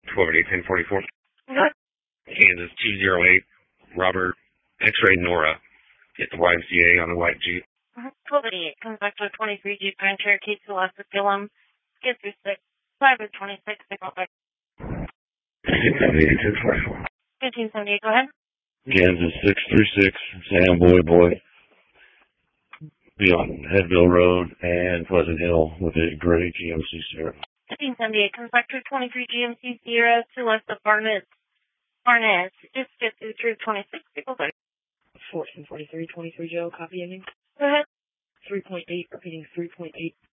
1288-1044. Kansas 208, Robert, X-ray Nora. Hit the YMCA on the white Jeep. 1288, comes back to a 23 Jeep Grand Cherokee to Alaska Gillum. Get through 6, 5 of 26, signal back. 1578-1044. 1578, go ahead. Kansas 636, Sam Boy. Be on Headville Road and Pleasant Hill with a gray GMC Sierra. 1578 comes back to 23 GMC Sierra to west of Barnett. Just get through 26, people back. 1443, 23 Joe, copy ending. Go ahead. 3.8, repeating 3.8.